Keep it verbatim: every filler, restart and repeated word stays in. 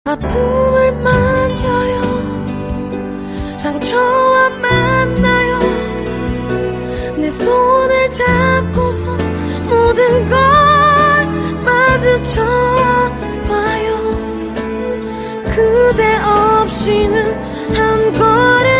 아픔을 만져요. 상처와 만나요. 내 손을 잡고서 모든 걸 마주쳐봐요. 그대 없이는 한 걸음